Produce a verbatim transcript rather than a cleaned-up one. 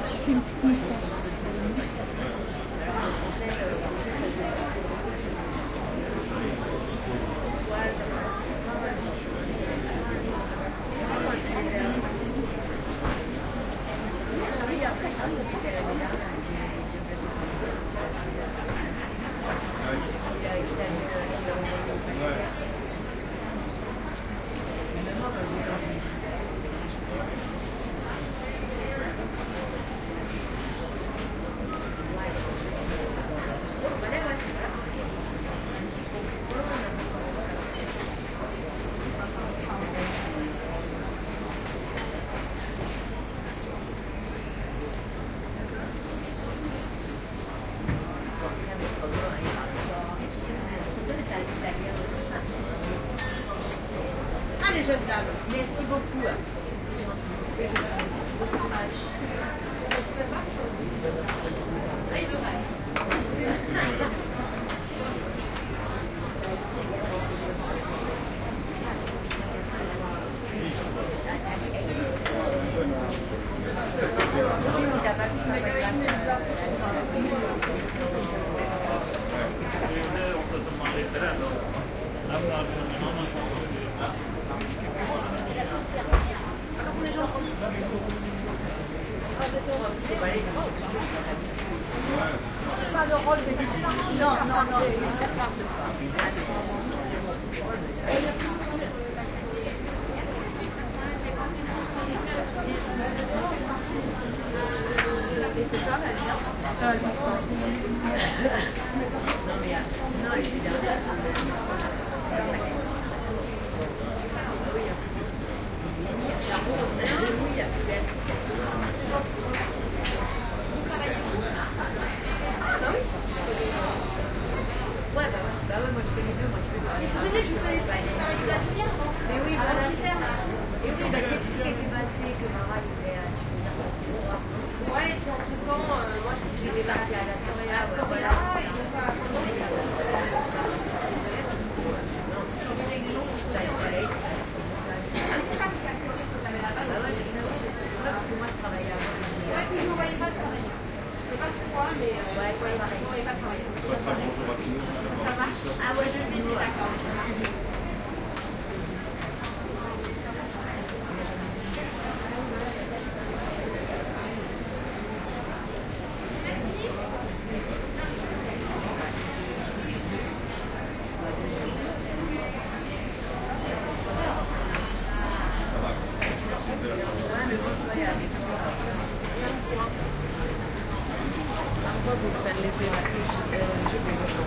suffit une petite moustache. Allez, jeune dame. Merci beaucoup. C'est gentil. C'est dommage. Là, il devrait. Alors on est gentil. Oh, vous êtes gentil. C'est pas le rôle des parents. Non, non, non. Et ce soir, elle vient. Ah, je pense pas. Non, mais non, elle est bien. Ouais, bah ouais, bah ouais, moi je fais les deux, moi je fais pas. Mais c'est génial, je vous connaissais. Marie de la Julia. Mais oui, voilà, c'est ça. Et oui, bah c'est tout qui était passé, que Mara était à Ouais, et puis entre temps, euh, moi j'étais partie à la soirée. à Astoria, ils n'ont pas abandonné. J'en venais avec des gens sur le soleil. Ah, c'est pas ce qu'il y a que vous avez là-bas. Bah ouais, je sais, parce que moi je travaillais avant. Ouais, puis je ne voyais pas travailler. C'est pas pourquoi, mais euh, Ouais, c'est pareil. je ne voyais pas travailler. Ça marche. Ah ouais, je vais dire. D'accord, ça marche. Parfois, pour faire les essais, euh, je vais